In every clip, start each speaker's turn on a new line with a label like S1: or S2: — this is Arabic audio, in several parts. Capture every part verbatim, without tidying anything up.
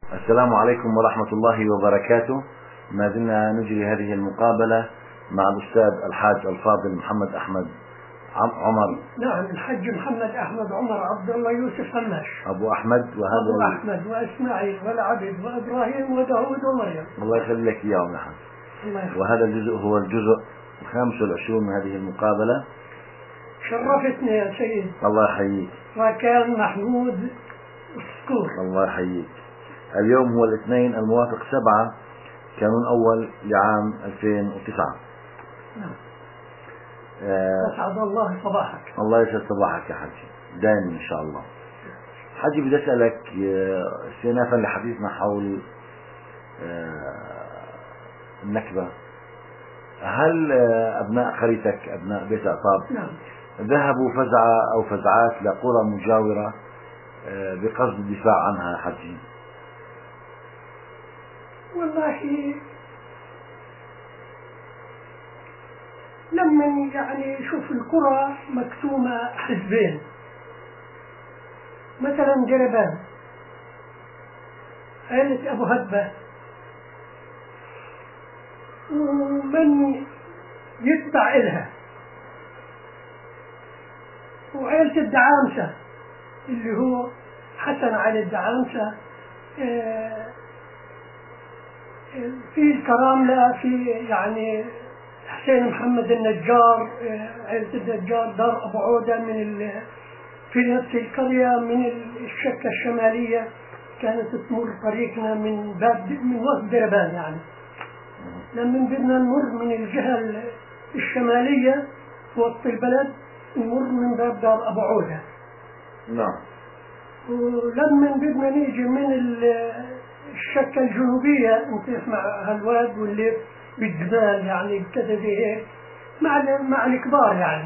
S1: السلام عليكم ورحمة الله وبركاته. ما زلنا نجري هذه المقابلة مع الأستاذ الحاج الفاضل محمد أحمد عمر.
S2: نعم، الحاج محمد أحمد عمر عبد الله يوسف هماش
S1: أبو أحمد، وهذا
S2: أبو أحمد وإسماعيل والعبد وإبراهيم وداود ومريم.
S1: الله يخليك إياهم نحن. وهذا الجزء هو الجزء الخامس والعشرون من هذه المقابلة.
S2: شرفتني يا سيد.
S1: الله يحييك.
S2: وكان محمود السكور.
S1: الله يحييك. اليوم هو الاثنين الموافق سبعة كانون أول لعام ألفين وتسعة.
S2: نعم.
S1: آه
S2: أسعد الله صباحك.
S1: الله يسعد صباحك يا حجي دائما إن شاء الله. حجي بدي أسألك استئنافا لحديثنا حول آه النكبة، هل أبناء قريتك أبناء بيت عطاب
S2: نعم.
S1: ذهبوا فزعة أو فزعات لقرى مجاورة بقصد الدفاع عنها حجي؟
S2: والله لما يعني شوف القرى مقسومة حزبين، مثلا جربان عائلة أبو هدبة ومن يتبع إلها، وعائلة الدعامسة اللي هو حسن علي الدعامسة، في الكراملة، في يعني حسين محمد النجار، عائلة النجار دار أبو عودة من في نفس القرية من الشكة الشمالية، كانت تمر طريقنا من باب من وسط دربان. يعني لما بدنا نمر من الجهة الشمالية وسط البلد نمر من باب دار أبو عودة.
S1: نعم.
S2: ولما بدنا نيجي من الشكة الجنوبية انت مع هالواد واللي بالجبال يعني كذا زي هيك مع مع الكبار، يعني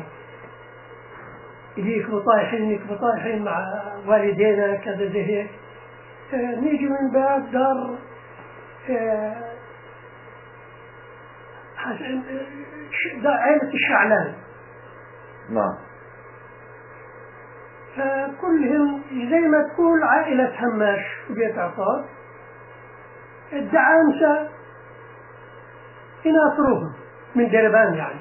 S2: يجيك طايحين نكبة طايحين مع والدينا كذا زي هيك. آه نيجي من باب دار آه عائلة الشعلان.
S1: نعم.
S2: فكلهم زي ما تقول عائلة هماش في بيت عطاب. الدعامسة يناصروهم من دربان يعني.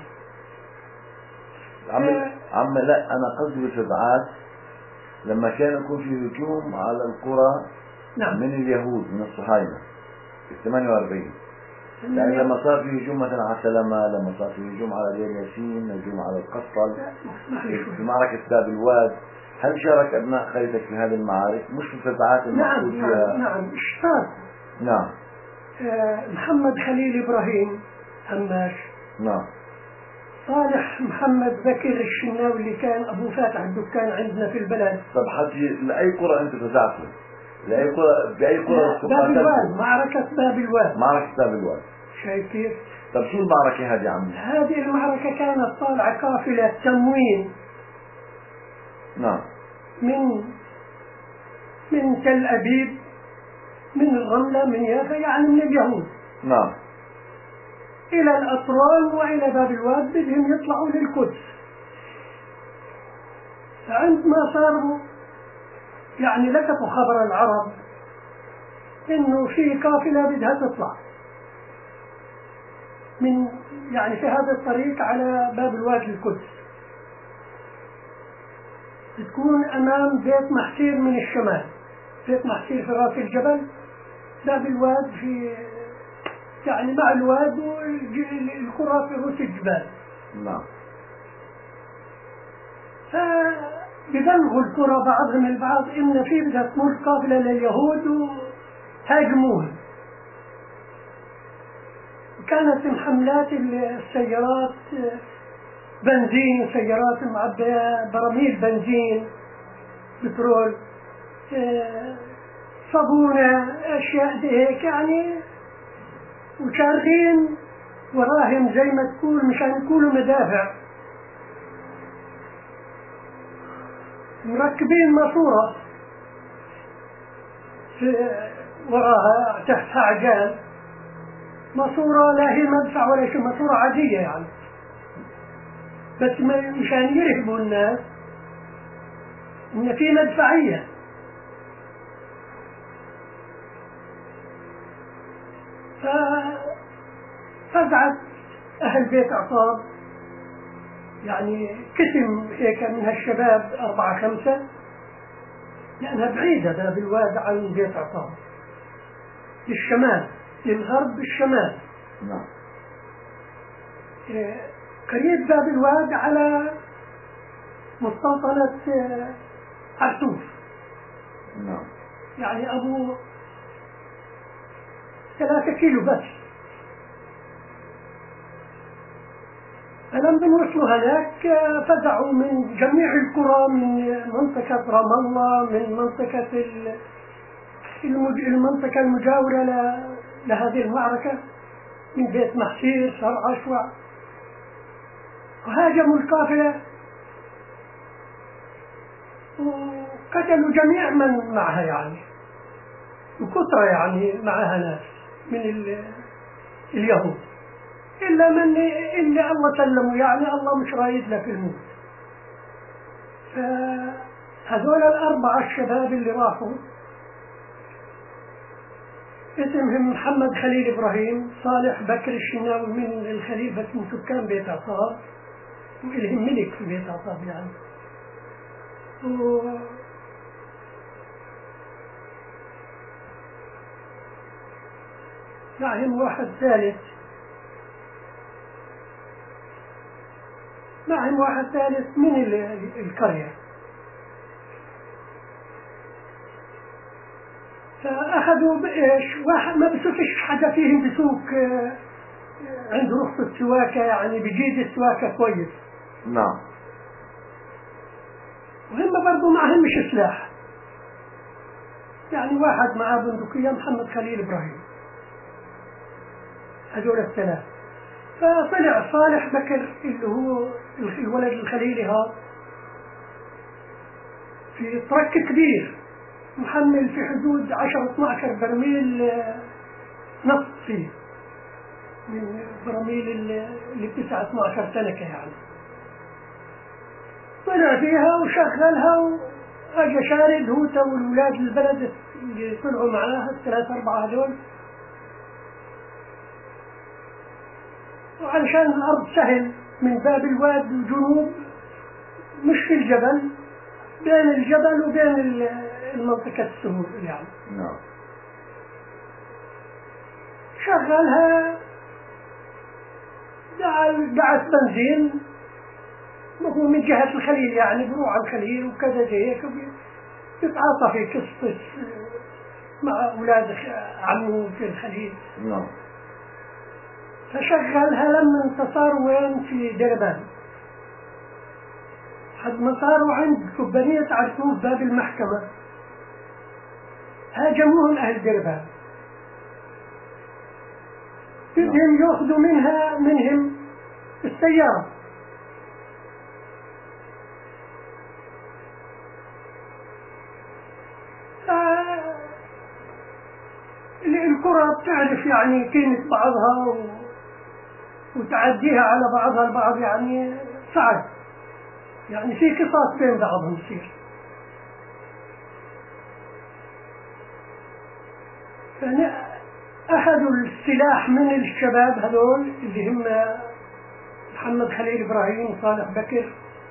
S1: عم عم لا أنا قصدي بالفزعات لما كان يكون في هجوم على القرى. نعم. من اليهود من الصهاينة في ثمانية وأربعين، يعني لما صار في هجوم مثلا على سلمة، لما صار في هجوم على دير ياسين، هجوم على القصل، في معركة باب الواد، هل شارك أبناء قريتك في هذه المعارك؟ مش في الفزعات المقصود فيها؟
S2: نعم نعم اشتاق.
S1: نعم.
S2: آه محمد خليل إبراهيم هماش.
S1: نعم.
S2: صالح محمد بكر الشناوي اللي كان أبو فاتح الدكان عندنا في البلد.
S1: طب حجي لأي قرى أنت فزعته؟ لأي قرى؟ بأي قرى؟
S2: باب الواد، معركة باب الواد.
S1: معركة باب الواد.
S2: شايف كيف؟
S1: طب شو المعركة هذه عمي؟
S2: هذه المعركة كانت طالعة قافلة تموين.
S1: نعم.
S2: من من تل أبيب، من الرملة، من يافا، يعني من اليهود.
S1: نعم.
S2: إلى الأطران وإلى باب الواد، بدهم يطلعوا للقدس. فعندما صاروا يعني لقطوا خبر العرب إنه في قافلة بدها تطلع من يعني في هذا الطريق على باب الواد للقدس، تكون أمام بيت محسير من الشمال، بيت محسير في راس الجبل، باب الواد في يعني مع الواد والقرى في رؤوس الجبال.
S1: نعم.
S2: فبلغوا القرى بعضهم البعض إن في بدها تمر قافلة لليهود وهاجموهم. كانت محملات السيارات بنزين، سيارات معبية براميل بنزين، بترول، صابونة، أشياء زي هيك يعني، وشارخين وراهم زي ما تقول مشان يكونوا مدافع، مركبين ماسورة وراها تحتها عجال، ماسورة لا هي مدفع ولا شيء، ماسورة عادية يعني، بس مشان يرهبوا الناس إن في مدفعية. ففزعت أهل بيت عطاب، يعني كتم هيك من هالشباب أربعة خمسة، لأنها بعيدة باب الواد عن بيت عطاب، للشمال، للغرب بالشمال.
S1: نعم.
S2: قريب باب الواد على مستوطنة عرتوف.
S1: نعم.
S2: يعني أبو ثلاثة كيلو بس. فلما وصلوا هناك فزعوا من جميع القرى، من منطقة رام الله، من منطقة المنطقة المجاورة لهذه المعركة، من بيت محسير، صار عشوع، وهاجموا القافلة وقتلوا جميع من معها، يعني وكثرة يعني معها ناس من اليهود، إلا من اللي الله سلموا، يعني الله مش رايد له في الموت. فهذول الأربعة الشباب اللي راحوا اسمهم محمد خليل إبراهيم، صالح بكر الشناوي من الخليل بس من سكان بيت عطاب، وإلهم ملك في بيت عطاب يعني. و معهم واحد ثالث معهم واحد ثالث من القرية. فأخذوا بإيش، واحد ما بسوقش حدا فيهم بسوق عنده رخصة السواكة، يعني بجيد السواكة كويس.
S1: نعم.
S2: وهم برضو معهم مش سلاح، يعني واحد معاه بندقية، محمد خليل إبراهيم، هذول الثلاث. فطلع صالح بكر اللي هو الولد الخليلي هذا في ترك كبير محمل في حدود عشرة اثناشر برميل نفط فيه، من براميل اللي بتسعة اثناشر سنة يعني. طلع فيها وشغلها، واجى شارد هو والولاد البلد اللي طلعوا معاه الثلاثة أربعة هذول، وعلشان الأرض سهل من باب الواد الجنوب، مش في الجبل، بين الجبل وبين المنطقة السهول يعني.
S1: نعم.
S2: شغلها، دعت بنزين، هو من جهة الخليل يعني، بروح على الخليل وكذا جاي هيك يتعاطى في قصة مع أولاد عمه في الخليل.
S1: نعم.
S2: فشغلها لما انتصار وين في دربان، حد ما صاروا عند كبانية عرتوف باب المحكمة، هاجموهم أهل دربان، بدهم يأخذوا منها منهم السيارة. القرى بتعرف يعني قيمة بعضها و... وتعديها على بعضها البعض، يعني صعب، يعني في قصاص بين بعضهم يصير. يعني أخذوا السلاح من الشباب هذول اللي هم محمد خليل إبراهيم وصالح بكر،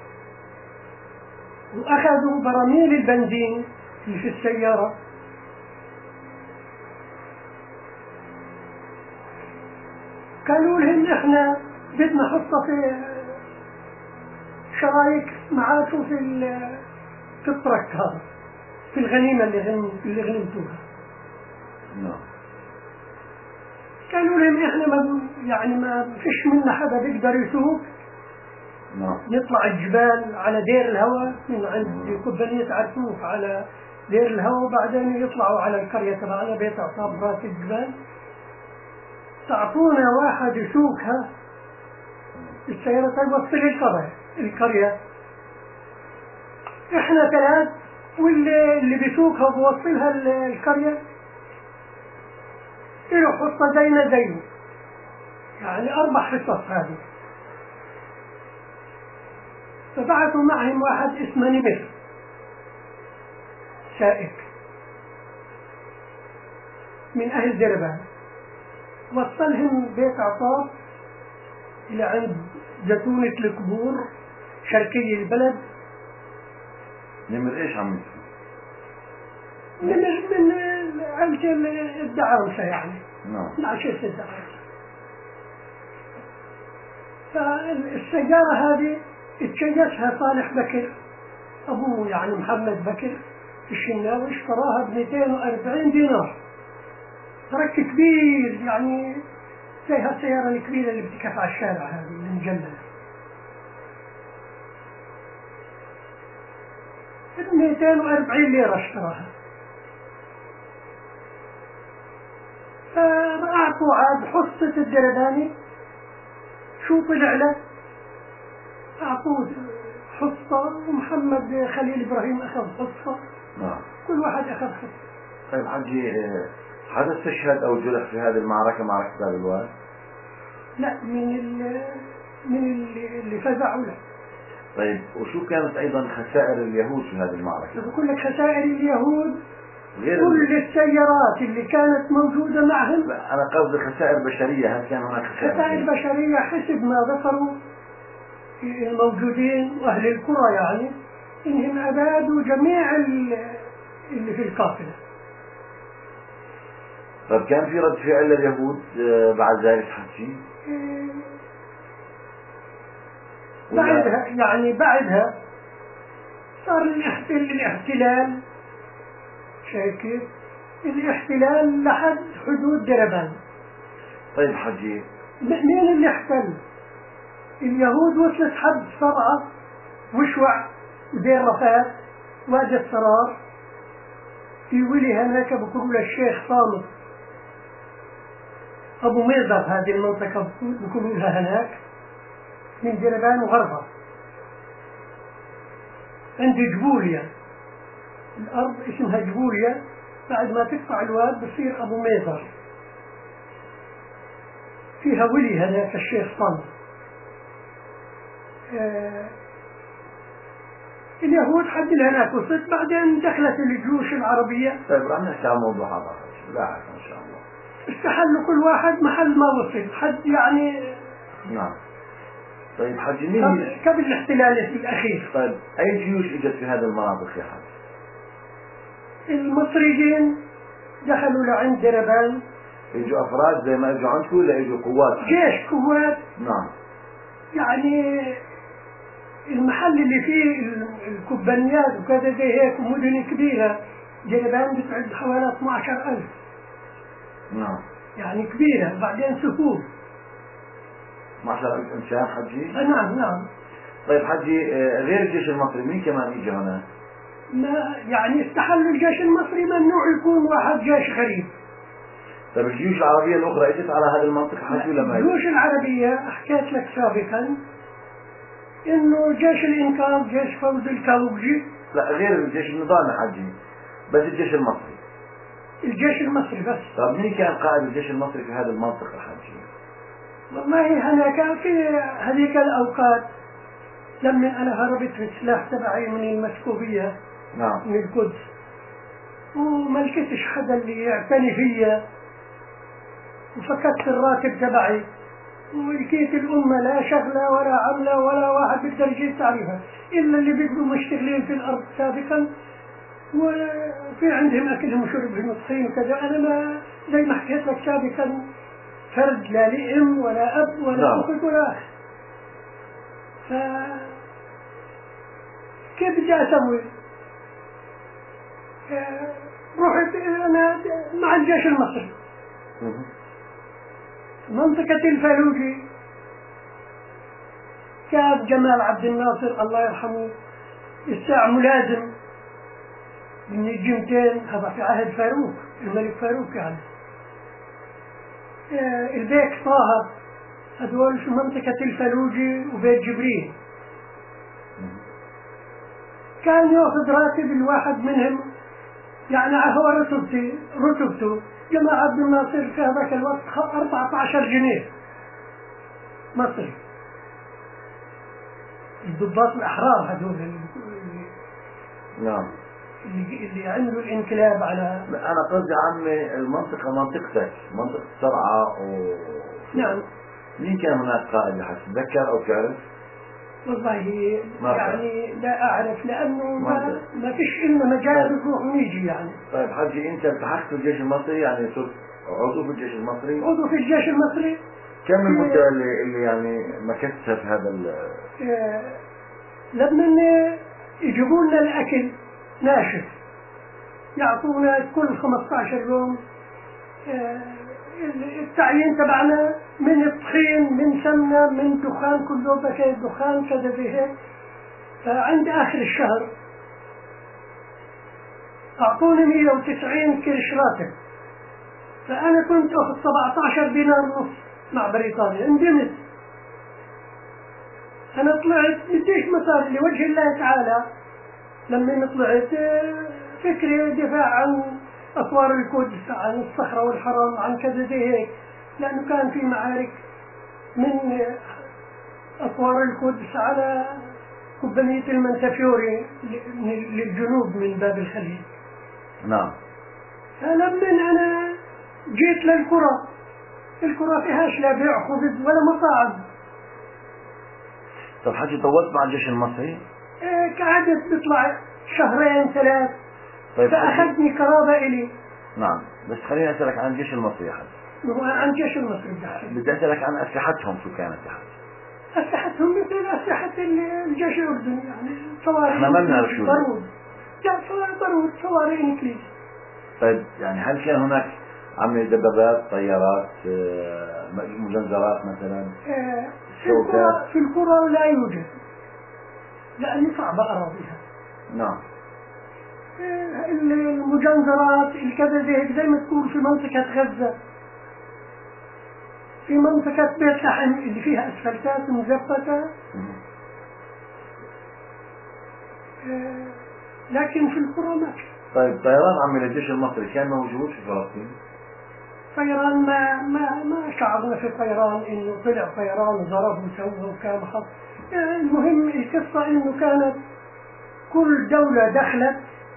S2: وأخذوا براميل البنزين اللي في السيارة، قالوا لهم احنا بدنا نحطها في شرايك معاكم في في الترك هذا، في الغنيمة اللي غنم اللي غنمتوها.
S1: نعم.
S2: قالوا لهم احنا ما يعني ما فيش منا حدا بيقدر يسوق.
S1: نعم.
S2: نطلع الجبال على دير الهوى، من عند كبانية عرتوف على دير الهوى، وبعدين يطلعوا على القرية تبعنا بيت عطاب راس الجبال، تعطونا واحد يسوقها السيارة توصل القرية القرية احنا ثلاث، واللي اللي بيسوقها وبوصلها القرية له حصة زينا زيه، يعني أربع حصص هذه. فبعثوا معهم واحد اسمه نمر سائق من أهل دربان، وصلهم بيت عطاف إلى عند زيتونة الكبور شرقي البلد.
S1: نمر إيش عم يصير؟
S2: نمر من عيلة الدعامسة يعني.
S1: نعم.
S2: من عشيرة الدعامسة. فالسيارة هذه اتشيسها صالح بكر أبوه يعني محمد بكر الشناوي، اشتراها ب مئتين وأربعين دينار. ترك كبير يعني زي هالسيارة الكبيرة اللي بتكف على الشارع هذه المجلدة. مئتين وأربعين ليرة اشتراها. فأعطوا عاد حصة الدرداني شو طلع له؟ أعطوه حصة ومحمد خليل إبراهيم أخذ حصة.
S1: نعم.
S2: كل واحد أخذ حصة.
S1: طيب حجي، حدا استشهد أو جرح في هذه المعركة، معركة باب الواد؟
S2: لا، من ال من اللي, اللي فزعوا له.
S1: طيب وشو كانت أيضا خسائر اليهود في هذه المعركة؟
S2: بقول لك خسائر اليهود
S1: غير
S2: كل السيارات اللي كانت موجودة معهم.
S1: أنا قصدي خسائر بشرية، هل كان هناك خسائر؟
S2: خسائر بشرية حسب ما ذكروا الموجودين وأهل القرى يعني إنهم أبادوا جميع اللي في القافلة.
S1: طيب كان في رد فعل لليهود بعد ذلك حكي؟
S2: بعدها يعني بعدها صار الاحتلال شايف الاحتلال لحد حدود دربان.
S1: طيب حجي،
S2: مين اللي احتل؟ اليهود وصلت حد صرعة وشوع ودير رفات وادي السرار. في ولي هناك بقولوا له الشيخ صامت أبو ميزر، هذه المنطقة بقولوا لها هناك من دربان وغربها عند جبوليا. الأرض اسمها جبوليا، بعد ما تقطع الواد بصير أبو ميزر، فيها ولي هناك الشيخ صامت. آه اليهود حد هناك وصلت، بعدين دخلت الجيوش العربية.
S1: طيب رح نحكي عن الموضوع هذا لا إن شاء الله.
S2: استحلوا كل واحد محل ما وصل حد يعني.
S1: نعم. طيب حجي، مين
S2: قبل الاحتلال الأخير؟
S1: طيب أي جيوش إجت في هذه المناطق يا حاج؟
S2: المصريين دخلوا لعند دربان.
S1: يجوا أفراد زي ما يجوا عندكم ولا يجوا قوات؟
S2: جيش قوات.
S1: نعم.
S2: يعني المحل اللي فيه الكوبانيات وكذا زي هيك مدن كبيرة، دربان بتعد حوالي اثني عشر ألف.
S1: نعم.
S2: يعني كبيرة. بعدين سهول
S1: اثني عشر ألف إنسان حجي؟
S2: نعم نعم.
S1: طيب حجي، غير الجيش المصري مين كمان يجي هنا؟
S2: ما يعني استحلوا الجيش المصري ممنوع يكون واحد جيش غريب.
S1: طيب الجيوش العربية الأخرى اجت على هذه المنطقة حجي ولا ما اجت؟
S2: الجيوش العربية حكيت لك سابقا إنه جيش الإنقاذ جيش فوز الكاوبجي.
S1: لا غير الجيش النظامي حجي، بس الجيش المصري.
S2: الجيش المصري بس.
S1: طيب مين كان قائد الجيش المصري في هذه المنطقة حجي؟
S2: والله أنا كان في هذيك الأوقات لما أنا هربت بالسلاح تبعي من المسكوبية.
S1: نعم.
S2: من القدس، وما لقيتش حدا اللي يعتني فيا، وفكرت الراتب تبعي، ولقيت الأمة لا شغلة ولا عملة ولا واحد بيقدر يجيب تعريفها إلا اللي بيقدروا مشتغلين في الأرض سابقا وفي عندهم أكلهم وشربهم وطحين وكذا. أنا ما زي ما حكيت لك سابقا فرد لا لأم ولا أب ولا أخت ولا أخ. ف كيف بدي أسوي؟ رحت أنا مع الجيش المصري منطقة الفلوجي. كان جمال عبد الناصر الله يرحمه الساعة ملازم من الجمتين، هذا في عهد فاروق الملك فاروق يعني. البيك طاهر هذول في منطقة الفلوجي وبيت جبريل. كان يأخذ راتب الواحد منهم يعني هو رتبتي رتبته جمال عبد الناصر في هذاك الوقت أربعة عشر جنيه مصري. الضباط الأحرار هذول.
S1: نعم.
S2: اللي, اللي عملوا الانقلاب على.
S1: أنا قصدي عمي المنطقة منطقتك منطقة صرعى و
S2: نعم.
S1: مين كان هناك قائد لحج تتذكر أو تعرف؟
S2: والله يعني لا أعرف لأنه ما, ما فيش إلا مجال نروح ونيجي يعني.
S1: طيب حجي أنت التحقت في الجيش المصري يعني صرت عضو في الجيش المصري؟
S2: عضو في الجيش المصري.
S1: كم المدة اللي, اللي يعني مكثتها في هذا ال
S2: آه لما يجيبوا لنا الأكل ناشف يعطونا كل خمسة عشر يوم. آه التعيين تبعنا من الطحين من سمنة من دخان كله بكيت دخان كذا زي هيك. فعند آخر الشهر أعطوني مئة وتسعين كرش راتب. فأنا كنت أخذ سبعة عشر دينار ونص مع بريطانيا اندمت. أنا طلعت بديش مصاري لوجه الله تعالى. لما طلعت فكري دفاع عن أسوار القدس عن الصخرة والحرم عن كذا زي هيك لأنه كان في معارك من أسوار القدس على كوبانية المنتفيوري للجنوب من باب الخليل.
S1: نعم.
S2: فلما أنا جيت للقرى القرى فيهاش لا بيع خبز ولا مصاعد.
S1: طب حجي طولت مع الجيش المصري؟
S2: إيه قعدت بيطلع شهرين ثلاث.
S1: طيب
S2: فأخذني قرابة إلي.
S1: نعم بس خليني أسألك عن الجيش المصري يا حج.
S2: عن الجيش المصري
S1: بدي أسألك عن أسلحتهم شو كانت يا حج؟
S2: أسلحتهم مثل أسلحة الجيش الأردني يعني صواريخ.
S1: احنا ما بنعرف شو
S2: بارود. لا بارود صواريخ إنجليزي.
S1: طيب يعني هل كان هناك عم دبابات طيارات مجنزرات مثلا؟
S2: في القرى في القرى لا يوجد لأنه صعبة أراضيها.
S1: نعم.
S2: المجنزرات الكذا زي زي ما تقول في منطقة غزة في منطقة بيت لحم اللي فيها أسفلتات مزبطة. لكن في القرى ما.
S1: طيب طيران عمي للجيش المصري كان موجود في فلسطين؟
S2: طيران ما ما ما شعرنا في الطيران انه طلع طيران وضرب وسوى وكان خط. المهم القصة انه كانت كل دولة دخلت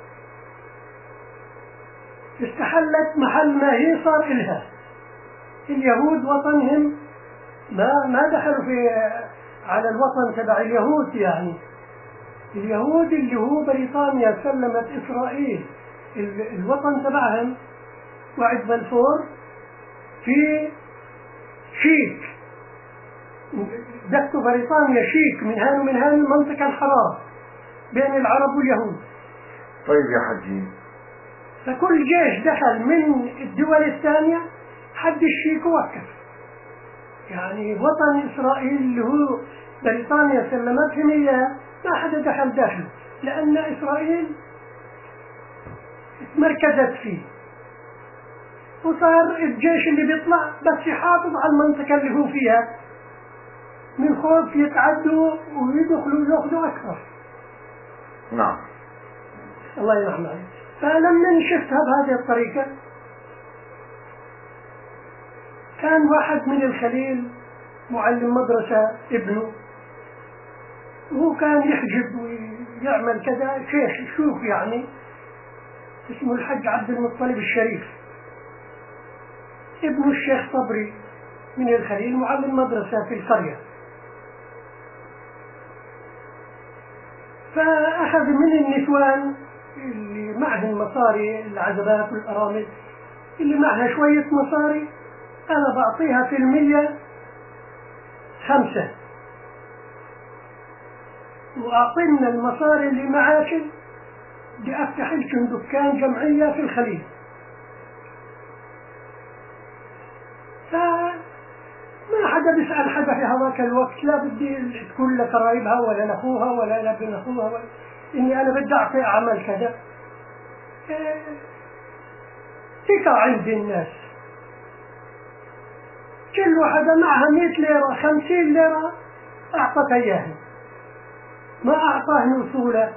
S2: استحلت محل ما هي صار إلها. اليهود وطنهم ما ما دخلوا في على الوطن تبع اليهود يعني. اليهود اللي هو بريطانيا سلمت إسرائيل الوطن تبعهم وعد بلفور في شيك دكتوا بريطانيا شيك من هان ومن هان المنطقة الحرارة بين العرب واليهود.
S1: طيب يا حجي
S2: فكل جيش دخل من الدول الثانية حد الشيك وقف. يعني وطن إسرائيل اللي هو بريطانيا سلمتهم إياه ما حدا دخل داخله لأن إسرائيل مركزت فيه. وصار الجيش اللي بيطلع بس يحافظ على المنطقة اللي هو فيها من خوف يتعدوا ويدخلوا يأخذوا أكثر.
S1: نعم.
S2: الله يرحمه. فلما شفتها بهذه الطريقة كان واحد من الخليل معلم مدرسة ابنه وهو كان يحجب ويعمل كذا شيخ شوف يعني اسمه الحج عبد المطلب الشريف ابن الشيخ صبري من الخليل معلم مدرسة في القرية. فأخذ من النسوان اللي معهم مصاري العزبات والأرامل اللي معها شوية مصاري أنا بعطيها في المية خمسة وأعطينا المصاري اللي معاك بدي أفتح لكم دكان جمعية في الخليل. فما حدا بيسأل حدا في هذاك الوقت لا بدي تكون لقرايبها ولا لأخوها ولا لابن أخوها ولا إني أنا بدي أعطي أعمل كذا. ثقة عند الناس كل واحدة معها مئة ليرة خمسين ليرة أعطت إياها ما أعطاه وصولة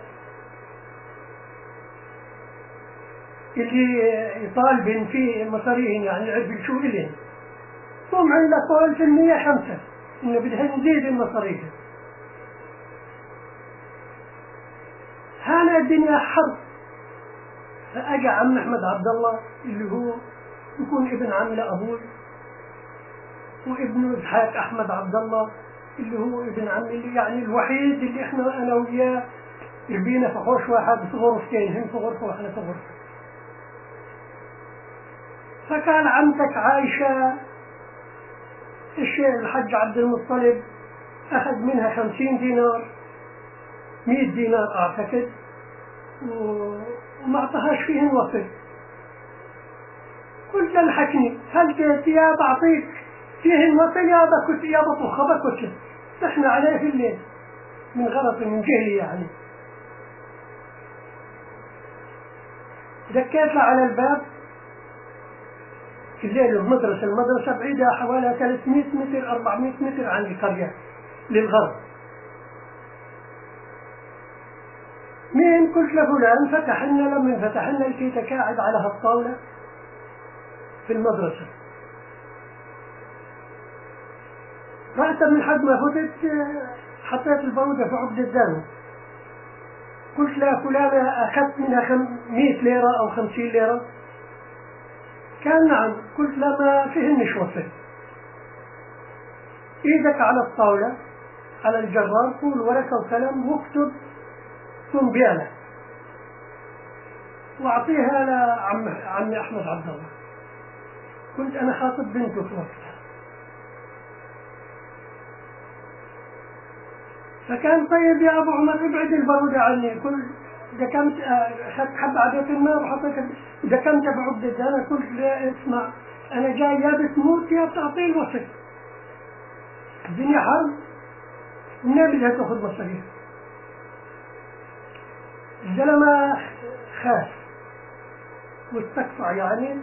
S2: اللي يطالبن في مصاريهن يعني عبد شو إلين ثم عند قول في المية خمسة إنه بدها نزيد المصاريف. هانا الدنيا حرب فأجا عم أحمد عبد الله اللي هو يكون ابن عم لأبوي، وابنه إسحاق أحمد عبد الله اللي هو ابن عمي، اللي يعني الوحيد اللي احنا أنا وياه ربينا في حوش واحد في غرفتين، هم في غرفة وإحنا في غرفة. فكان عمتك عايشة الشيخ الحج عبد المطلب أخذ منها خمسين دينار مئة دينار أعتقد، وما أعطاهاش فيهن وصل. قلت الحكني هل جيت يا بعطيك فيهن وصل يا بكت يا بطخ بكت، احنا عليه في الليل من غلط من جهلي يعني. دكيت له على الباب في الليل، المدرسة المدرسة بعيدة حوالي ثلاثمئة متر أربعمئة متر عن القرية للغرب. مين؟ قلت لفلان فتح لنا، لما فتح لنا لقيته قاعد على هالطاولة في المدرسة. رأت من حد ما فتت حطيت البودة في عقد الدم. قلت له فلان أخذت منها مئة ليرة أو خمسين ليرة؟ كان نعم. قلت له ما فيهنش وصل، إيدك على الطاولة على الجرار، قول ورقة وقلم واكتب ثم بيانة واعطيها لعم عمي احمد عبد الله. كنت انا خاطب بنته في وقتها، فكان طيب يا ابو عمر ابعد البرودة عني. كل دكمت اخذت حبة عبية الماء وحطيتها دكمت بعقدة. انا قلت له اسمع، انا جاي يا بتموت يا بتعطي الوصف، الدنيا حرب والنبي بدها تاخذ مصاريف. الزلمة خاف واستقطع يعني،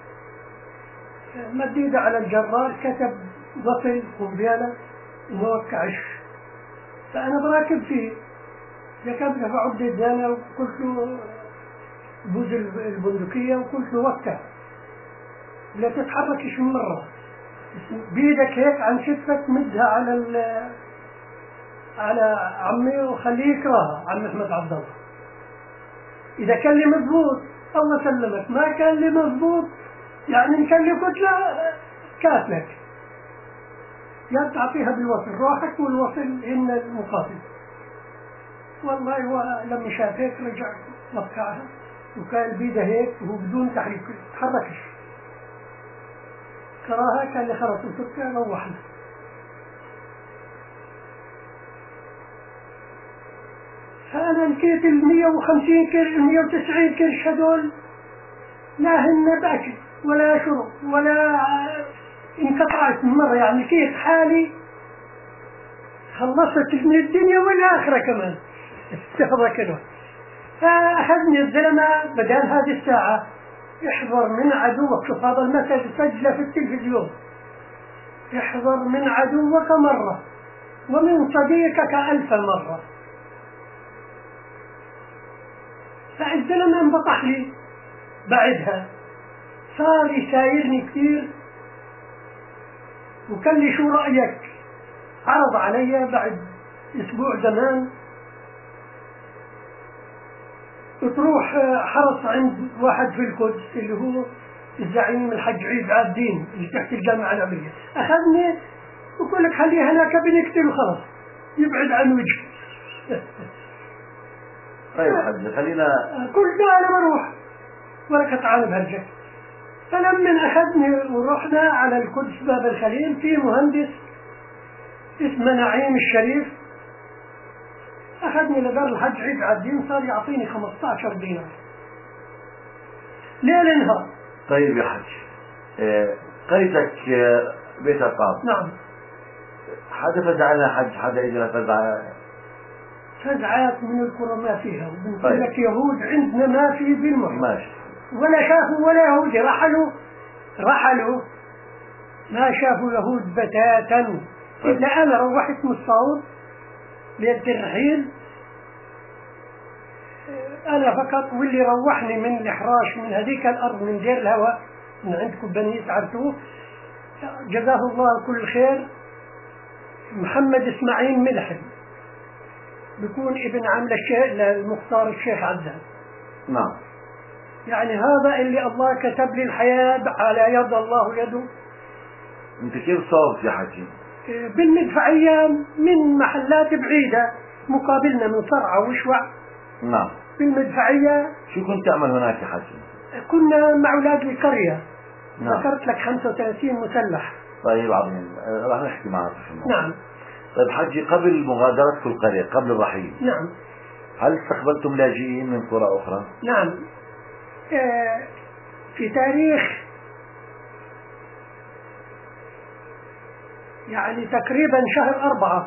S2: مد ايده على الجرار كتب وصل قنبيلة وموقعش. فأنا براكب فيه ركبت في عقدة الدانة وقلت له بوز البندقية وقلت له وقع لا تتحركش من مرة، بيدك هيك عن كتفك مدها على على عمي وخليه يكرهها عم احمد عبد الله. إذا كان لي مضبوط الله سلمك، ما كان لي مضبوط يعني إن كان لي كتلة كاتلك، يا تعطيها بالوصل روحك والوصل إن المقابل. والله هو لما شاف هيك رجع وقعها وكان بيده هيك وهو بدون تحريك تحركش، كراها كان اللي خلص وسكة روحنا. فأنا لقيت ال مئة وخمسين كرش ال مئة وتسعين كرش هذول لا هن باكل ولا شرب ولا انقطعت من مرة، يعني لقيت حالي خلصت من الدنيا والآخرة كمان استفضى كله. فأخذني الزلمة بدل هذه الساعة احذر من عدوك، شوف هذا المثل سجله في التلفزيون، احذر من عدوك مرة ومن صديقك ألف مرة. فالزلمة انبطح لي بعدها، صار يسايرني كثير وكان لي شو رأيك، عرض علي بعد اسبوع زمان تروح حرص عند واحد في القدس اللي هو الزعيم الحج عيد عابدين اللي تحت الجامعة الأمريكية. أخذني وقال لك خليه هناك بنقتله خلاص يبعد عن وجهي.
S1: طيب حج خلينا
S2: قلت أنا بروح ولا تعال بهالجك. فلما أخذني ورحنا على القدس باب الخليل في مهندس اسمه نعيم الشريف، أخذني لدار الحج عيد عابدين، صار يعطيني خمسة عشر دينار ليل نهار.
S1: طيب يا حج إيه قريتك بيت عقاب؟
S2: نعم.
S1: حدا فزعنا حج، حدا إجا فزع
S2: فزعات من القرى ما فيها، وبنقول لك يهود عندنا ما في بالمرة
S1: ماشي،
S2: ولا شافوا ولا يهودي، رحلوا رحلوا ما شافوا يهود بتاتا. إلا أنا روحت من الصوت ليلة الرحيل أنا فقط، واللي روحني من الإحراش من هذيك الأرض من دير الهواء من عندكم بني تعرفوه جزاه الله كل خير، محمد إسماعيل ملحم بيكون ابن عم للشيخ المختار الشيخ عزام.
S1: نعم.
S2: يعني هذا اللي الله كتب لي الحياة على يد الله يده.
S1: انت كيف صارت يا حكي؟
S2: بالمدفعية من محلات بعيدة مقابلنا من صرعة وشوع.
S1: نعم.
S2: بالمدفعية.
S1: شو كنت تعمل هناك يا حكي؟
S2: كنا مع أولاد القرية.
S1: نعم.
S2: ذكرت لك خمسة وثلاثين مسلح.
S1: طيب عظيم، راح نحكي معك في الموضوع.
S2: نعم.
S1: طيب حجي، قبل مغادرتكم القرية، قبل الرحيل،
S2: نعم،
S1: هل استقبلتم لاجئين من قرى أخرى؟
S2: نعم. في تاريخ يعني تقريبا شهر أربعة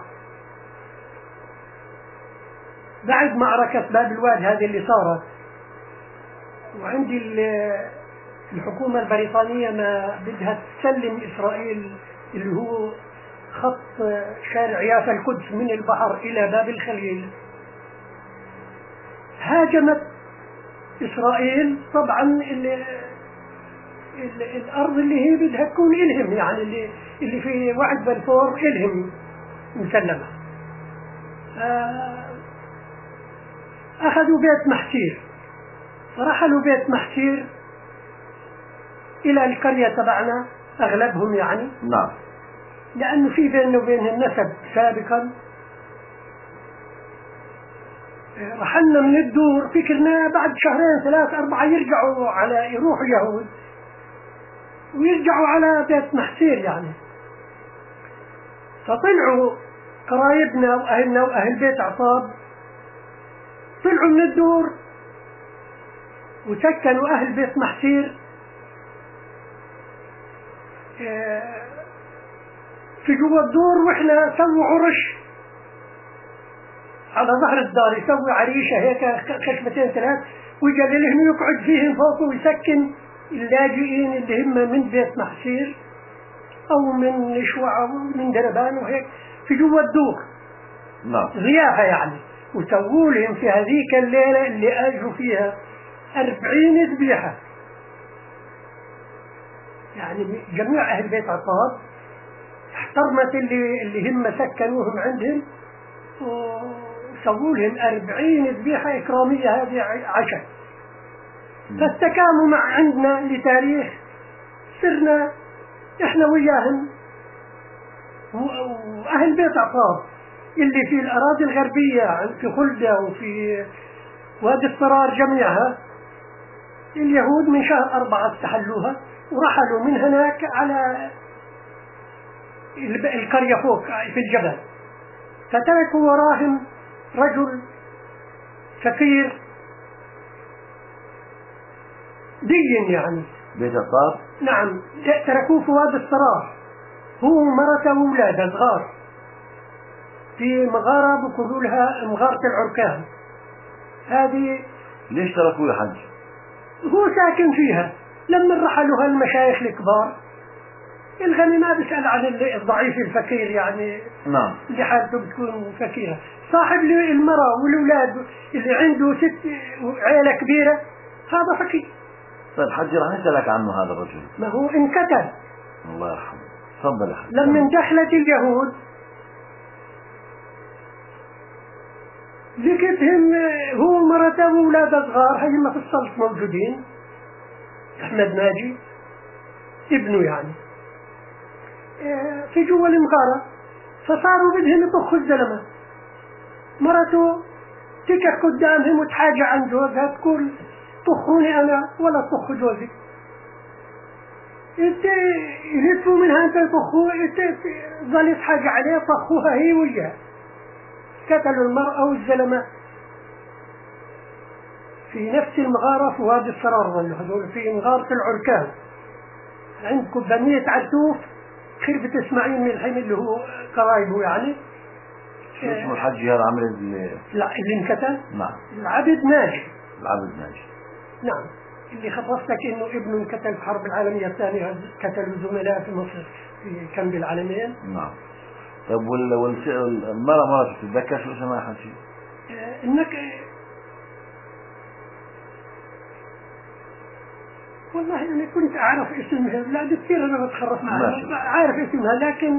S2: بعد معركة باب الواد هذه اللي صارت، وعندي الحكومة البريطانية ما بدها تسلم إسرائيل اللي هو خط شارع يافا القدس من البحر إلى باب الخليل. هاجمت إسرائيل طبعا ال ال الأرض اللي هي بدها تكون إلهم، يعني اللي, اللي في وعد بلفور إلهم مسلمة. أخذوا بيت محسير، فرحلوا بيت محسير إلى القرية تبعنا أغلبهم يعني.
S1: نعم.
S2: لأنه في بيننا وبينهم نسب سابقا. رحلنا من الدور، فكرنا بعد شهرين ثلاث أربعة يرجعوا على يروحوا يهود ويرجعوا على بيت محسير يعني. فطلعوا قرايبنا وأهلنا وأهل بيت عطاب، طلعوا من الدور وسكنوا أهل بيت محسير في جوا الدور، وإحنا سووا عرش على ظهر الدار، يسوي عريشة هيك خشبتين ثلاث، ويجي لهم يقعد فيهم فوق ويسكن اللاجئين اللي هم من بيت محسير أو من شوع أو من دربان وهيك في جوا الدور.
S1: نعم.
S2: ضيافة يعني. وسووا لهم في هذيك الليلة اللي أجوا فيها أربعين ذبيحة، يعني جميع أهل بيت عطاب احترمت اللي اللي هم سكنوهم عندهم، وسووا لهم أربعين ذبيحة إكرامية هذه عشاء. فاستكانوا مع عندنا لتاريخ، صرنا إحنا وياهم وأهل بيت عطاب اللي في الأراضي الغربية في خلدة وفي وادي الصرار جميعها. اليهود من شهر أربعة استحلوها ورحلوا من هناك على القرية فوق في الجبل، فتركوا وراهم رجل فقير دين يعني.
S1: بيت عطاب.
S2: نعم، تركوه في وادي الصرار، هو ومرته وولاده صغار في مغارة بيقولوا لها مغارة العركان. هذه
S1: ليش تركوه يا حج؟
S2: هو ساكن فيها. لما رحلوا المشايخ الكبار، الغني ما بيسأل عن الضعيف الفقير يعني.
S1: نعم.
S2: اللي حالته بتكون فقيرة. صاحب المرأة والأولاد اللي عنده ست عيلة كبيرة هذا فقير.
S1: طيب حجي، راح نسألك عنه هذا الرجل.
S2: ما هو انقتل.
S1: الله يرحمه. تفضل يا حج.
S2: لما انتحلت اليهود لقيتهم هو مرته وأولاده صغار، هي ما في الصلت موجودين، أحمد ناجي ابنه يعني في جوا المغارة. فصاروا بدهم يطخوا الزلمة. مرته تكر قدامهم وتحاجة عن جوزها تقول طخوني أنا ولا طخوا جوزي. انت يلفوا منها انت يطخوه، انت ظلت حاجة عليه طخوها هي وياه. قتلوا المرأة والزلمة في نفس المغارة في وادي الصرار، ظلوا هذول في مغارة العركان عندكم بنية عرتوف خربة اسماعيل من الحين اللي هو قرايبه يعني.
S1: شو اسمه الحج هذا عمرو اللي
S2: لا اللي انقتل؟
S1: نعم.
S2: العبد ناجي.
S1: العبد ناجي.
S2: نعم، اللي خبرتك انه ابنه انقتل في الحرب العالمية الثانية، قتلوا زملاء في مصر في كامب العالمين.
S1: نعم. طيب وال والمرة مرة تتذكر شو اسمها يا حجي؟
S2: آه انك والله أنا كنت أعرف اسمها، لا كثير أنا بتخرف معها، عارف اسمها، لكن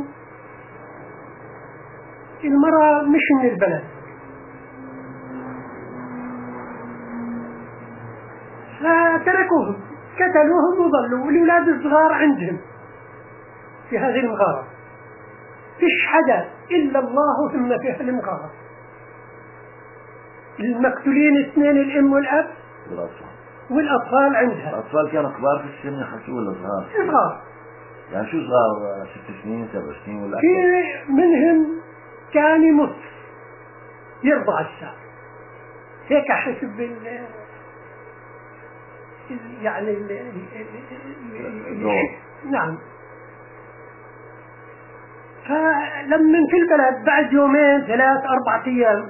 S2: المرأة مش من البلد. فتركوهم قتلوهم وظلوا والأولاد الصغار عندهم في هذه المغارة. فيش حدا إلا الله ثم في هذه المغارة. المقتولين اثنين الأم والأب
S1: والأطفال
S2: والأطفال عندها.
S1: الأطفال كانوا كبار في السن حكي ولا صغار؟
S2: صغار.
S1: يعني شو صغار؟ ست سنين سبع سنين ولا
S2: في منهم كان يموت يرضع الساعة هيك حسب ال يعني ال ال نعم. فلما في البلد بعد يومين ثلاث أربعة أيام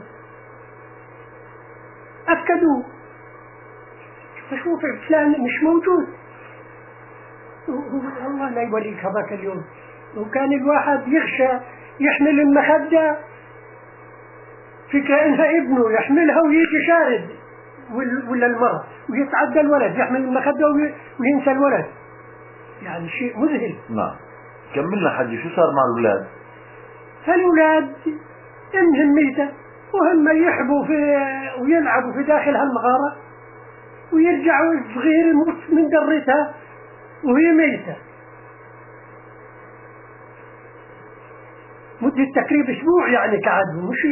S2: أفكدوا فشوف فلان مش موجود. الله لا يوريك هذاك اليوم. وكان الواحد يخشى يحمل المخدة في كأنها ابنه يحملها ويجي شارد ولا المرأة ويتعدى الولد يحمل المخدة وينسى الولد. يعني شيء مذهل.
S1: نعم. كملنا حجي شو صار مع الأولاد؟
S2: فالأولاد إنهم ميتة وهم يحبوا في ويلعبوا في داخل هالمغارة ويرجعوا الصغير يموت من درتها وهي ميتة. مدة تقريبا أسبوع يعني كعدوا مش.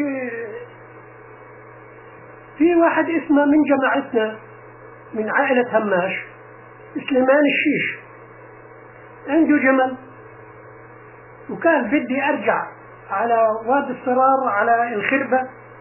S2: في واحد اسمه من جماعتنا من عائلة هماش سليمان الشيش عنده جمل وكان بدي أرجع على وادي الصرار على الخربة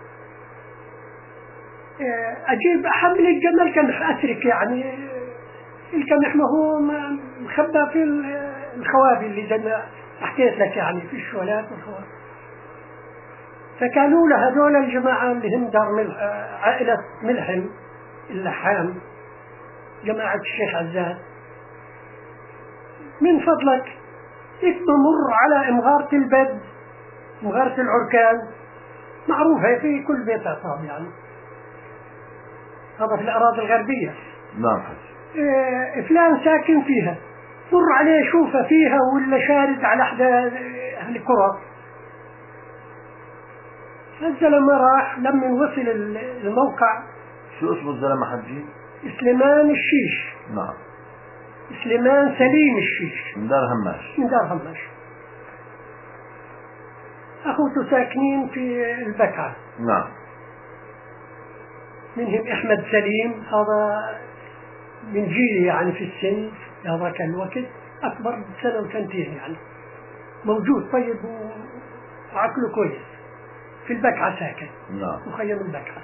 S2: أجيب أحمل الجمل كان أترك يعني الكمح ما هو مخبى في الخوابي اللي زي ما حكيت لك يعني في الشوالات والخوابي. فكانوا له هذول الجماعة اللي هم دار ملح عائلة ملحم اللحام جماعة الشيخ عزاد من فضلك تمر على مغارة البد مغارة العركان معروفة في كل بيت عصاب يعني هذا في الأراضي الغربية.
S1: نعم.
S2: إيه فلان ساكن فيها مر عليه شوفه فيها ولا شارد على أحد أهل القرى. الزلمة راح لما وصل الموقع.
S1: شو اسمه الزلمة حجي؟
S2: سليمان الشيش.
S1: نعم.
S2: سليمان سليم الشيش
S1: من دار هماش.
S2: من دار هماش. أخوته ساكنين في البكعة.
S1: نعم.
S2: منهم أحمد سليم هذا من جيلي يعني في السن هذاك الوقت أكبر بسنة وسنتين يعني موجود طيب وعقله كويس في البكعة ساكن.
S1: نعم.
S2: مخيم البكعة.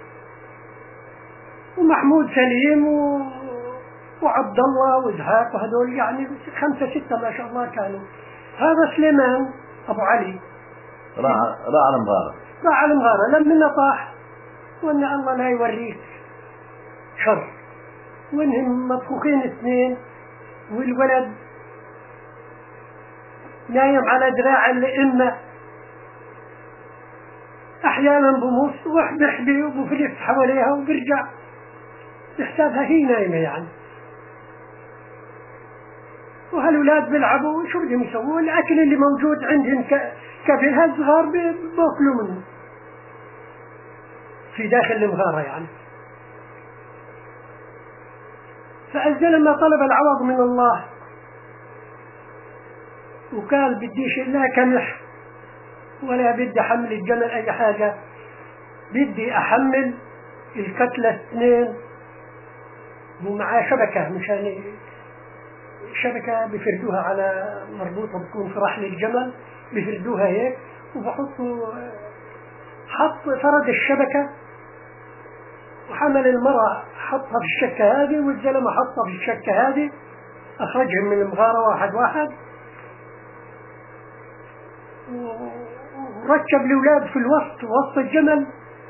S2: ومحمود سليم و... وعبد الله وإزهاق وهذول يعني خمسة ستة ما شاء الله كانوا. هذا سليمان أبو علي
S1: راح راح على المغارة.
S2: راح على المغارة لما نطاح وأن الله لا يوريك شر وإنهم مطفوخين اثنين والولد نايم على دراع الأمة أحيانا بمص وبحبي وبفلف حواليها وبرجع يحسبها هي نايمة يعني. وهالولاد بيلعبوا شو بدهم يسووا الأكل اللي موجود عندهم كافي هالصغار بأكلوا منه في داخل المغارة يعني. فأزل لما طلب العوض من الله وقال بديش إلا كمح ولا بدي أحمل الجمل أي حاجة بدي أحمل الكتلة اثنين ومعاه شبكة مشان شبكة بفردوها على مربوطة بتكون في رحل الجمل بفردوها هيك وبحطوا حط فرد الشبكة وحمل المرأة حطها في الشكة هذه والزلمة حطها في الشكة هذه أخرجهم من المغارة واحد واحد وركب الأولاد في الوسط وسط الجمل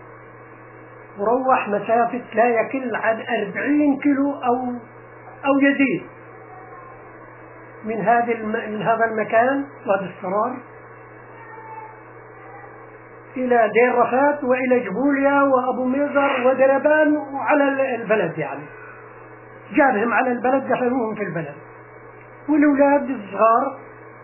S2: وروح مسافة لا يقل عن أربعين كيلو أو أو يزيد من هذا الم... من هذا المكان وادي الصرار إلى دير رفات وإلى جبوليا وأبو ميزر ودربان وعلى البلد يعني جابهم على البلد دفنوهم في البلد. والأولاد الصغار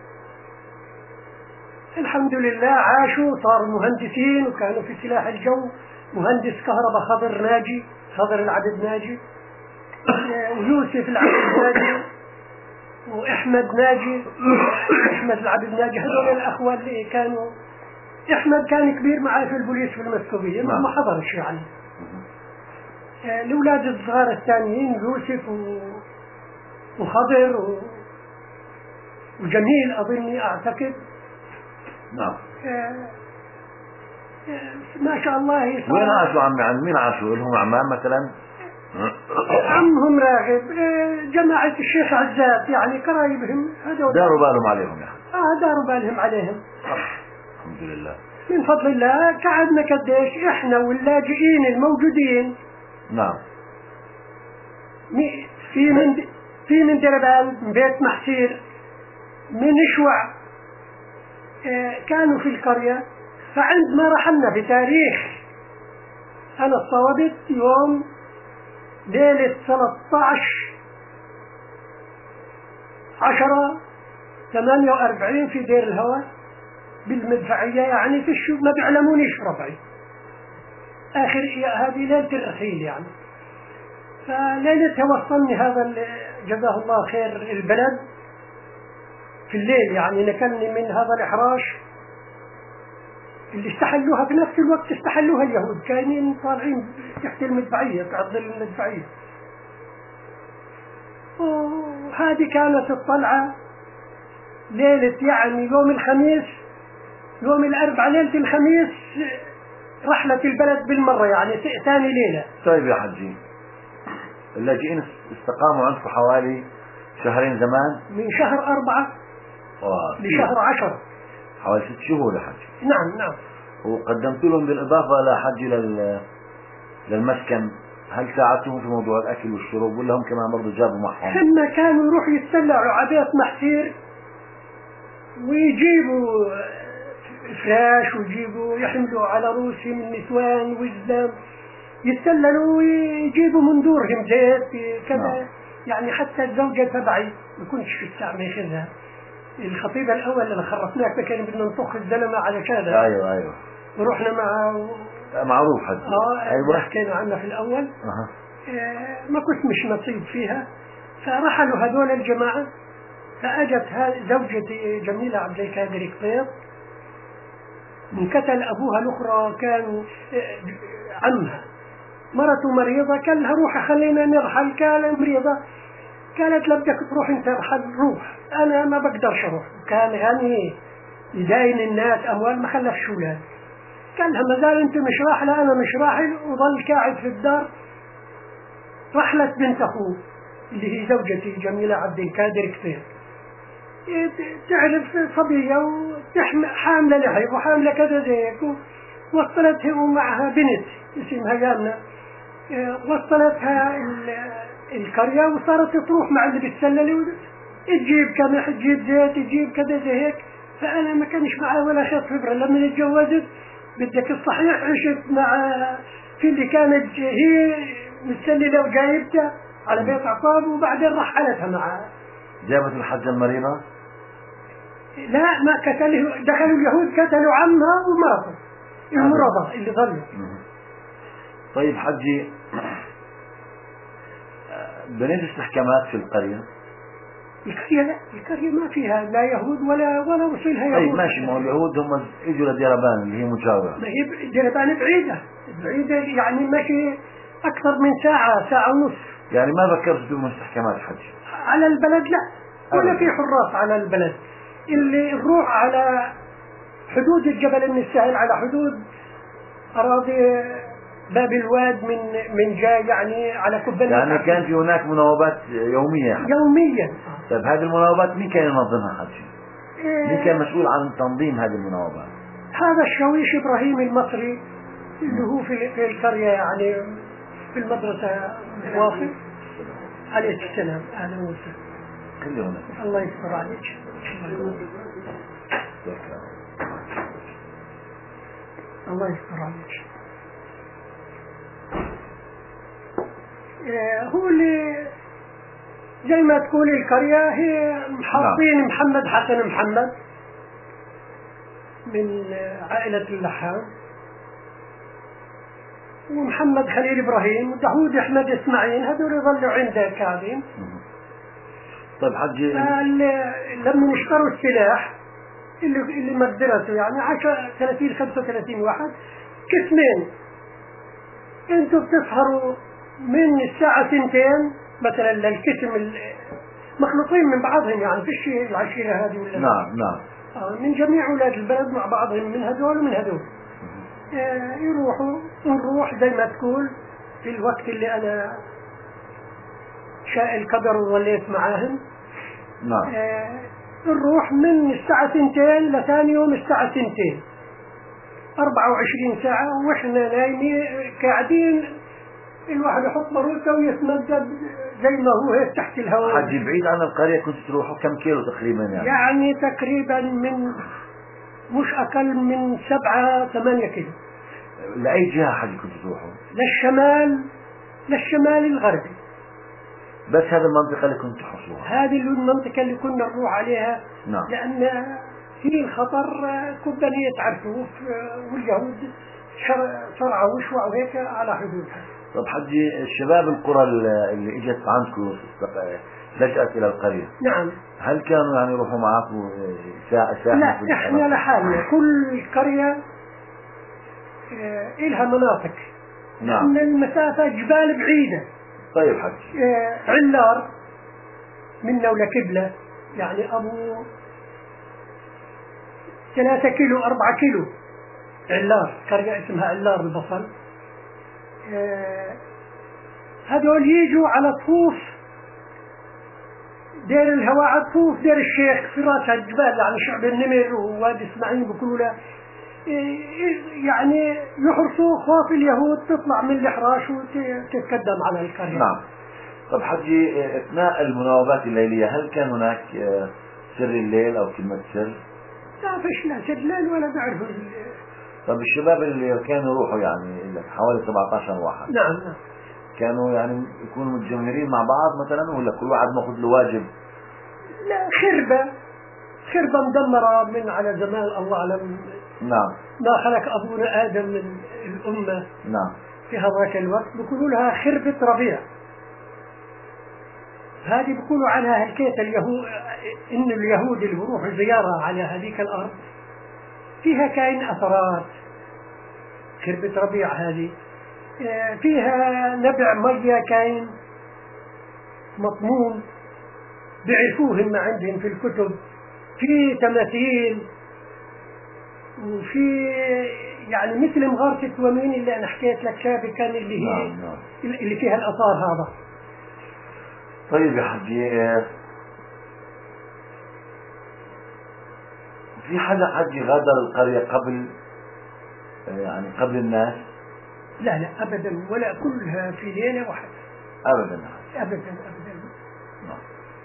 S2: الحمد لله عاشوا صاروا مهندسين وكانوا في سلاح الجو مهندس كهرباء خضر ناجي خضر العبد ناجي ويوسف العبد ناجي وأحمد ناجي أحمد العبد ناجي، هذول الأخوة اللي كانوا. أحمد كان كبير معي في البوليس في المسكوبية ما حضرش يعني. الأولاد الصغار الثانيين يوسف وخضر و... وجميل أظني أعتقد.
S1: نعم.
S2: آه... ما شاء الله.
S1: وين عاشوا عمي؟ عند مين عاشوا؟ لهم أعمام مثلا؟
S2: عمهم راغب، جماعة الشيخ عزات يعني قرايبهم هذول.
S1: داروا بالهم عليهم يعني.
S2: اه داروا بالهم عليهم.
S1: الحمد لله.
S2: من فضل الله قعدنا قديش احنا واللاجئين الموجودين.
S1: نعم.
S2: في من في من دربال، من بيت محسير، من شوع، اه كانوا في القرية. فعندما رحلنا في تاريخ أنا صوبت يوم ليلة ثلاثة عشر عشرة ثمانية وأربعين في دير الهوى بالمدفعية، يعني في الشو ما بيعلمونيش ربعي آخر هذه ليلة الرحيل يعني. فليلتها وصلني هذا جزاه الله خير البلد في الليل، يعني نكلني من هذا الإحراش اللي استحلوها في نفس الوقت استحلوها اليهود، كانين طالعين تحت المدفعية تحت ظل المدفعية. وهذه كانت الطلعة ليلة يعني يوم الخميس، يوم الأربعاء ليلة الخميس رحلة البلد بالمرة يعني ثاني ليلة.
S1: طيب يا حجي، اللاجئين استقاموا عندكم حوالي شهرين زمان؟
S2: من شهر أربعة لشهر عشر،
S1: حوالي ست شهور يا حجي.
S2: نعم نعم.
S1: وقدمت لهم بالإضافة لحج لل... للمسكن، هل ساعدتهم في موضوع الأكل والشرب ولا هم كمان برضو جابوا معهم؟
S2: هم كانوا يروحوا يتسلعوا عبيات محسير ويجيبوا فراش ويجيبوا يحملوا على رؤوسهم النسوان وجدام، يتسللوا ويجيبوا من دورهم زيت كذا. نعم. يعني حتى الزوجة تبعي ما كنتش في الساعة ما يخذها. الخطيب الأول اللي خرفناك كان بدنا نطخ الزلمة على كذا.
S1: أيوة أيوة.
S2: ورحنا معه
S1: معروف حد.
S2: اه أيوة. حكينا عنها في الأول.
S1: أه.
S2: آه ما كنت مش نصيب فيها. فرحلوا هذول الجماعة، فأجت زوجتي جميلة عبد القادر قطيط، انقتل أبوها الأخرى كان عمها، مرته مريضة، قال لها روح خلينا نرحل، قال مريضة، قالت لا بدك تروح انت رحل روح، أنا ما بقدرش أروح. كان غني يداين الناس أموال ما خلفش أولاد، قال لها ما زال أنت مش راحلة أنا مش راحل، وظل قاعد في الدار. رحلت بنت أخوه اللي هي زوجتي جميلة عبد القادر قطيط، تعرف صبية وحاملة لحية وحاملة كذا زيك، وصلتها ومعها بنت اسمها يامنة، وصلتها القرية وصارت تروح مع اللي بتسلل، تجيب كمح تجيب زيت تجيب كذا زي هيك. فأنا ما كانش معها ولا خيط فبرة. لما اتجوزت بدك الصحيح عشت مع في اللي كانت هي متسللة وجايبتها على بيت عقاب، وبعدين رحلتها معها.
S1: جابت الحجة المريضة؟
S2: لا ما قتلوا، دخلوا اليهود قتلوا عمها ومرته المرضى اللي ظلوا.
S1: طيب حجي، بنيت استحكامات في القرية؟
S2: القرية لا، القرية ما فيها لا يهود ولا ولا وصلها يهود.
S1: طيب ماشي، ما هو اليهود هم اجوا لديربان اللي هي مجاورة.
S2: ما هي ديربان بعيدة بعيدة يعني ماشي أكثر من ساعة ساعة ونص.
S1: يعني ما فكرت تبنوا استحكامات حجي؟
S2: على البلد لا، ولا في حراس على البلد. اللي نروح على حدود الجبل النسائل، على حدود أراضي باب الواد من من جاي يعني على كبل.
S1: يعني كان في هناك مناوبات يومية يعني.
S2: يوميا.
S1: طيب هذه المناوبات مين كان ينظمها حجي؟ إيه مين كان مسؤول عن تنظيم هذه المناوبات؟
S2: هذا الشويش إبراهيم المصري اللي هو في في القرية يعني في المدرسة واقف عليه السلام. أهلا وسهلا.
S1: كل هنا.
S2: الله يستر عليك. الله يستر عليك. هو اللي زي ما تقول القرية هي حاطين محمد حسن محمد من عائلة اللحام، ومحمد خليل إبراهيم وداود أحمد إسماعيل، هذول يظلوا عندك قاعدين.
S1: طيب حجي
S2: لما اشتروا السلاح اللي اللي مقدرته يعني عشرة ثلاثين خمسة وثلاثين واحد قسمين، انتوا بتسهروا من الساعة سنتين مثلا للقسم مخلوطين من بعضهم، يعني فيش العشيرة هذه ولا
S1: نعم نعم
S2: من جميع أولاد البلد مع بعضهم، من هذول ومن هذول آه يروحوا نروح زي ما تقول في الوقت اللي أنا شاء القدر وظليت معاهم.
S1: نعم
S2: آه نروح من الساعة سنتين لثاني يوم الساعة سنتين، أربعة وعشرين ساعة وإحنا نايمين قاعدين، الواحد يحط مروته ويتمدد زي ما هو هيك تحت الهواء.
S1: حجي بعيد عن القرية كنت تروحوا كم كيلو تقريبا يعني؟
S2: يعني تقريبا من مش أقل من سبعة ثمانية كيلو.
S1: لأي جهة حجي كنت تروحوا؟
S2: للشمال، للشمال الغربي.
S1: بس هذه المنطقة اللي كنت تحصلوها؟
S2: هذه المنطقة اللي كنا نروح عليها.
S1: نعم.
S2: لأن في الخطر كنا تعرفوه، واليهود شرعوا وشوعوا هيك على حدودها.
S1: طب حجي الشباب القرى اللي اجت عندكم لجأت الى القرية،
S2: نعم،
S1: هل كانوا يعني يروحوا معاكم ساعة ساعة؟
S2: لا، احنا لحالنا، كل قرية اه إلها مناطق.
S1: نعم.
S2: لأن المسافة جبال بعيدة.
S1: طيب حجي
S2: اه علار منا ولا كبلة، يعني أبو ثلاثة كيلو أربعة كيلو علار، قرية اسمها علار البصل. اه هذول يجوا على طفوف دير الهواء، طفوف دير الشيخ في راس الجبال، يعني شعب النمر ووادي اسماعيل بيقولوا له، يعني يحرسوا خوف اليهود تطلع من الحراش وتتقدم على القرية.
S1: نعم. طب حجي اثناء المناوبات الليلية هل كان هناك سر الليل او كلمة سر؟
S2: لا فيش، لا سر الليل ولا بعرفوا.
S1: طب الشباب اللي كانوا يروحوا يعني حوالي سبعة عشر واحد،
S2: نعم نعم،
S1: كانوا يعني يكونوا متجمهرين مع بعض مثلا ولا كل واحد ماخذ له واجب؟
S2: لا، خربة خربة مدمرة من على زمان الله أعلم.
S1: نعم.
S2: ما خلق أبونا آدم من الأمة.
S1: نعم.
S2: في هذاك الوقت بيقولوا لها خربة ربيع. هذه بيقولوا عنها هلكيت اليهود، إن اليهود اللي بيروحوا زيارة على هذيك الأرض فيها كائن أثرات. خربة ربيع هذه فيها نبع مية كائن مطمون بيعرفوه هم عندهم في الكتب، في تماثيل، وفي يعني مثل مغارة تومين اللي أنا حكيت لك سابقا اللي هي
S1: نعم نعم.
S2: اللي فيها الآثار هذا.
S1: طيب يا حجي في حدا حجي غادر القرية قبل يعني قبل الناس؟
S2: لا لا أبدا، ولا كلها في ليلة واحدة
S1: أبدا
S2: أبدا أبدا.
S1: نعم.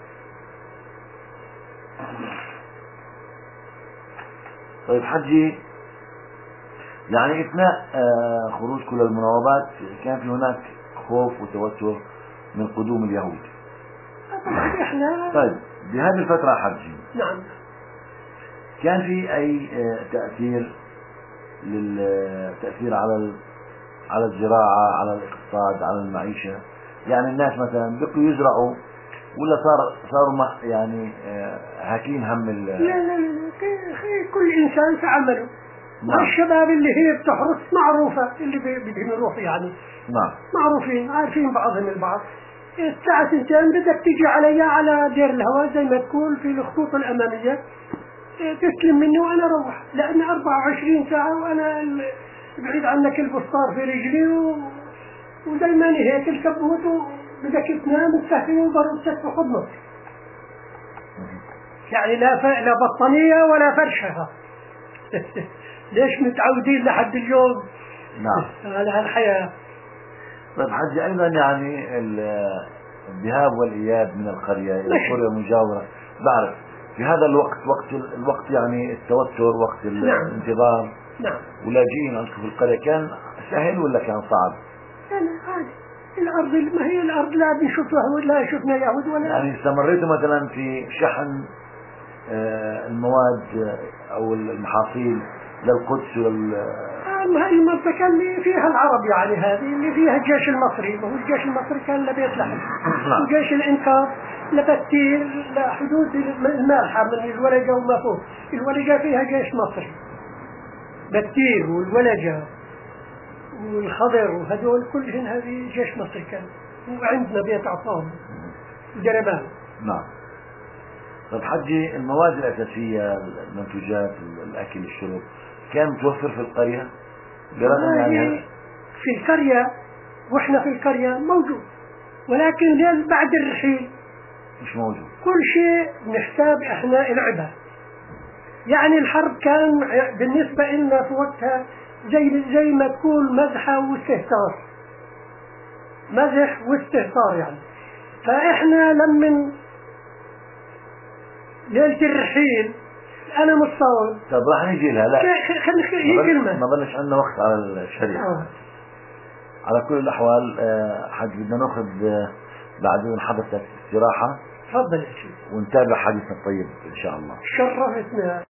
S1: طيب حجي يعني اثناء خروج كل المناوبات كان في هناك خوف وتوتر من قدوم اليهود؟
S2: طبعا احنا.
S1: طيب بهذه الفترة حجي
S2: نعم
S1: كان في اي تأثير للتأثير على على الزراعة، على الاقتصاد، على المعيشة؟ يعني الناس مثلا بقوا يزرعوا ولا صار صاروا يعني هاكين هم ال
S2: لا لا لا كل إنسان في عمله.
S1: نعم.
S2: والشباب اللي هي بتحرس معروفة، اللي بدهم يروحوا يعني
S1: نعم
S2: معروفين عارفين بعضهم البعض. الساعة سنتين بدك تيجي علي على دير الهواء زي ما تقول في الخطوط الأمامية، تسلم مني وأنا أروح، لأن أربعة وعشرين ساعة وأنا بعيد عنك البسطار في رجلي و... وزي ما نهيت الكبوت بدك تنام تسهل وبرد في حضنك، يعني لا ف... لا بطانية ولا فرشة. ليش متعودين لحد اليوم؟
S1: نعم.
S2: على هالحياة.
S1: طيب حجي أيضا يعني الذهاب والإياب من القرية إلى القرية المجاورة، بعرف في هذا الوقت وقت الوقت يعني التوتر، وقت الانتظار.
S2: نعم.
S1: ولاجئين عندكم في القرية كان سهل ولا كان صعب؟
S2: كان عادي. الأرض ما هي الأرض لا بنشوفها ولا شفنا يهود ولا.
S1: يعني استمريتوا مثلا في شحن المواد أو المحاصيل للقدس وال
S2: المنطقة اللي فيها العرب يعني، هذه اللي فيها الجيش المصري، وهو الجيش المصري كان لبيت لحم، وجيش الإنقاذ لبتير لحدود المالحة من الولجة وما فوق. الولجة فيها جيش مصري، بتير والولجة والخضر وهذول كلهم هذه جيش مصري كان. وعندنا بيت عصام ودربان.
S1: نعم. طب حجي، المواد الأساسية، المنتوجات، الأكل، الشرب، كان متوفر في القرية؟ برغم يعني
S2: في القرية، وإحنا في القرية موجود، ولكن بعد الرحيل
S1: مش موجود.
S2: كل شيء نحساب إحنا العبا. يعني الحرب كان بالنسبة لنا في وقتها زي زي ما تقول مزحة واستهتار، مزح واستهتار يعني. فإحنا لمن ليلة الرحيل أنا متصور.
S1: طب راح نجي لها. لا
S2: خلي هي كلمة،
S1: ما ظلش عندنا وقت على الشريعة. آه. على كل الأحوال حاج بدنا نأخذ بعد حدث استراحة.
S2: تفضل يا شيخ،
S1: ونتابع حديثنا الطيب إن شاء الله.
S2: شرفتنا.